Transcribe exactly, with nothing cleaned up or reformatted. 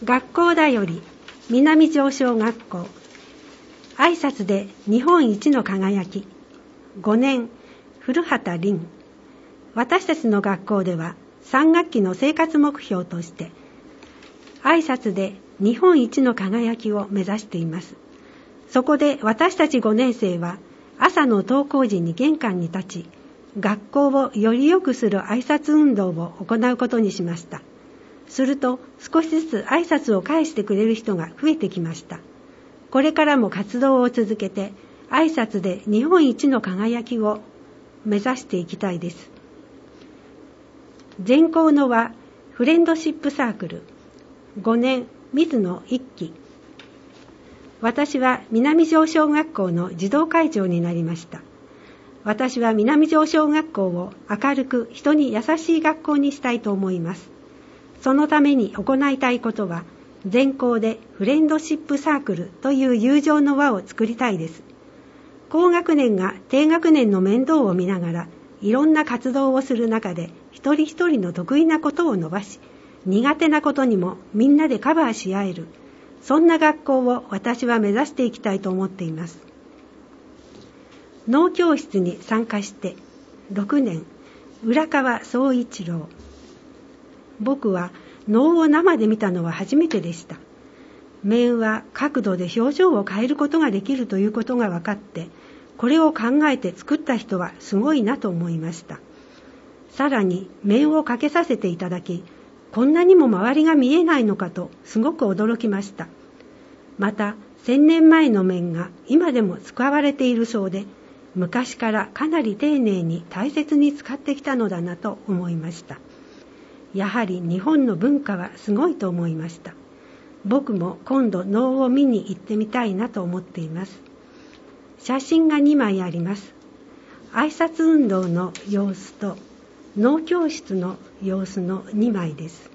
学校だより南城小学校挨拶で日本一の輝きごねん古畑凛。私たちの学校ではさん学期の生活目標として挨拶で日本一の輝きを目指しています。そこで私たちごねん生は朝の登校時に玄関に立ち、学校をより良くする挨拶運動を行うことにしました。すると少しずつ挨拶を返してくれる人が増えてきました。これからも活動を続けて挨拶で日本一の輝きを目指していきたいです。全校のはフレンドシップサークルごねん水野一期。私は南城小学校の児童会長になりました。私は南城小学校を明るく人に優しい学校にしたいと思います。そのために行いたいことは全校でフレンドシップサークルという友情の輪を作りたいです。高学年が低学年の面倒を見ながらいろんな活動をする中で一人一人の得意なことを伸ばし、苦手なことにもみんなでカバーし合える、そんな学校を私は目指していきたいと思っています。農教室に参加してろくねん浦川総一郎。僕は能を生で見たのは初めてでした。面は角度で表情を変えることができるということが分かって、これを考えて作った人はすごいなと思いました。さらに面をかけさせていただき、こんなにも周りが見えないのかとすごく驚きました。また千年前の面が今でも使われているそうで、昔からかなり丁寧に大切に使ってきたのだなと思いました。やはり日本の文化はすごいと思いました。僕も今度能を見に行ってみたいなと思っています。写真がにまいあります。挨拶運動の様子と能教室の様子のにまいです。